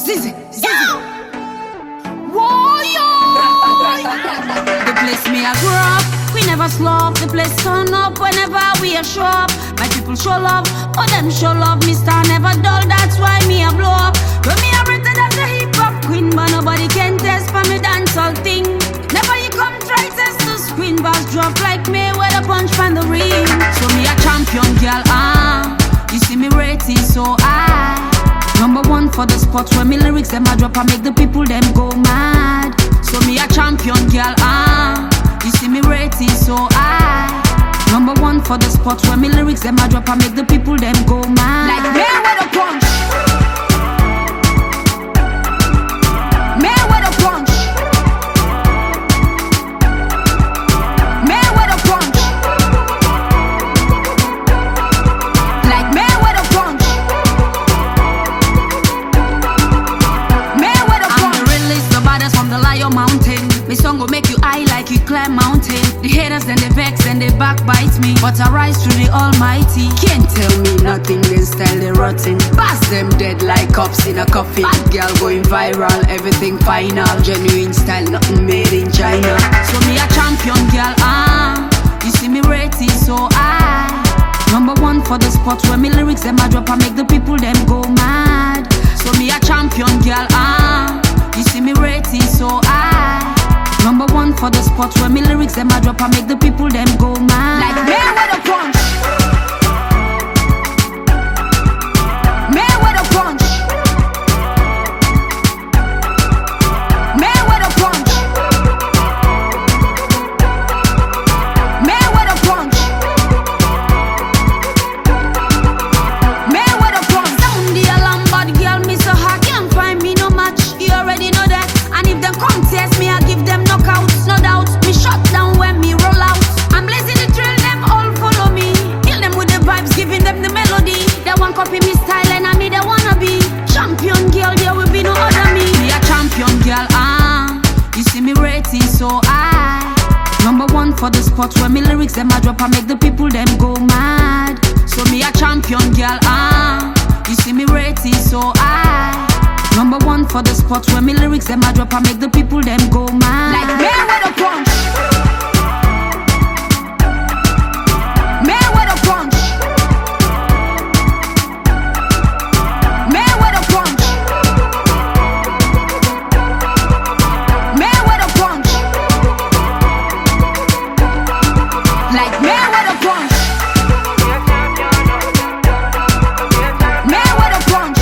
Zizzy, Zizzy. Whoa, yo. The place me I grew up, we never slow up. The place turn up whenever we a show up. My people show love, oh them show love. Me star never dull, that's why me a blow up. When me a written as a hip hop queen, but nobody can test for me dancehall thing. Never you come try test the screen, bars drop like me with a punch from the ring. So me a champion girl, you see me rating so high. Number one for the spots where me lyrics them a drop and make the people them go mad. So me a champion girl, you see me rating so high. Number one for the spots where me lyrics them a drop and make the people them go mad. Like me with a punch, me with a punch, me with a punch, like me with a punch. From the Lion Mountain, my song will make you high like you climb mountain. The haters and they vex and they backbite me, but I rise to the Almighty. Can't tell me nothing, then style they rotten. Pass them dead like cops in a coffin. Bad girl going viral, everything final. Genuine style, nothing made in China. So me a champion girl, you see me rating so high. Number one for the spots where me lyrics them a drop and make the people them go mad. So me a champion girl, you see me rating so high. Number one for the spots where me lyrics them a drop and make the people them go mad. Like me with a punch, me with a punch, me with a punch, me with a punch, me with a punch. Sound the alarm, bad girl, me so hot, can't find me no match. You already know that. And if them come test me, I give them knockouts, no doubt. Me shut down when me roll out. I'm blazing the trail, them all follow me. Kill them with the vibes, giving them the melody. They want copy me style and I me they wanna be champion girl, there will be no other me. Me a champion girl, you see me rating so high. Number one for the spots where me lyrics them a drop and make the people them go mad. So me a champion girl, you see me rating so high. Number one for the spots where me lyrics them a drop and make the people them go mad. Like me with a punch, me with a punch, me with a punch, me with a punch, like me with a punch, me with a punch.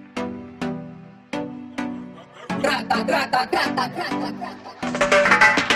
Grata, grata, grata, grata, grata.